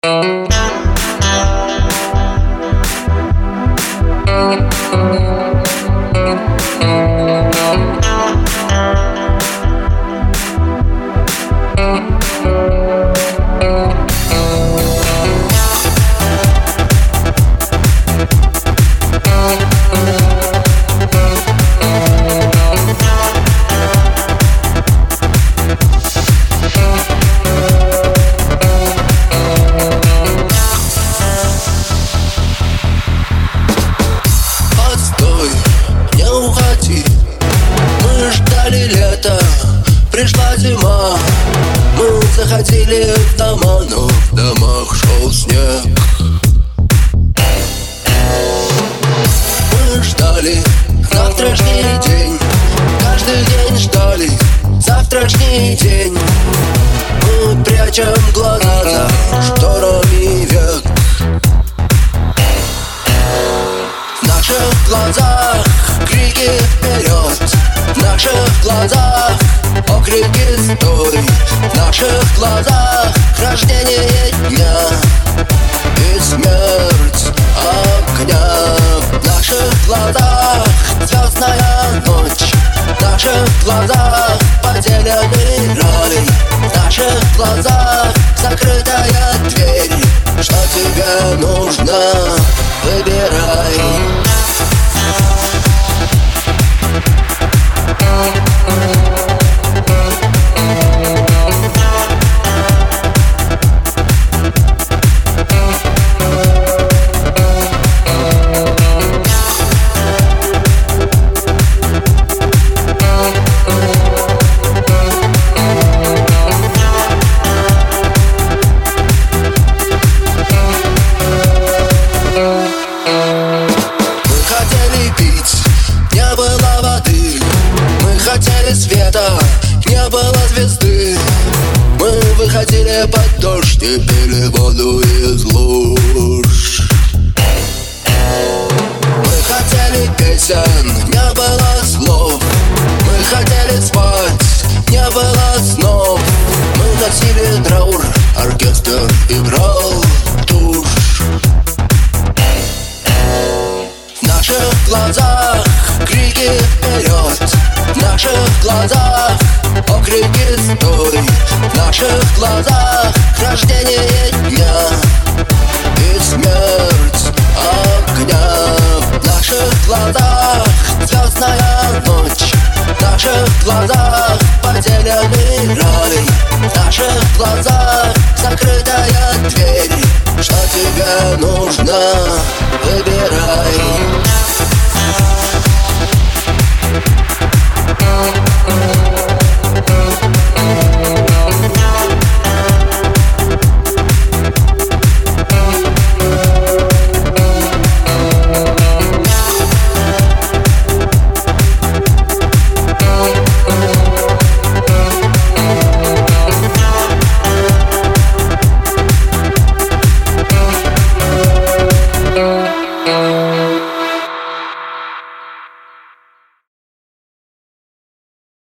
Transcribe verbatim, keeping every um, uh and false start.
Пришла зима, мы заходили в дома, но в домах шел снег. Мы ждали завтрашний день, каждый день ждали завтрашний день. Мы прячем глаза за шторами век. В наших глазах крики вперед, в наших глазах окрики стой, в наших глазах рождение дня и смерть огня. В наших глазах звездная ночь, в наших глазах потерянный рай, в наших глазах закрытая дверь. Что тебе нужно, выбирай. Света, не было звезды. Мы выходили под дождь и пили воду из луж. Мы хотели песен, не было слов. Мы хотели спать, не было снов. Мы носили траур, оркестр играл тушь. В наших глазах крики вперед, в наших глазах окрики стой, в наших глазах рождение дня и смерть огня. В наших глазах звездная ночь, в наших глазах потерянный рай, в наших глазах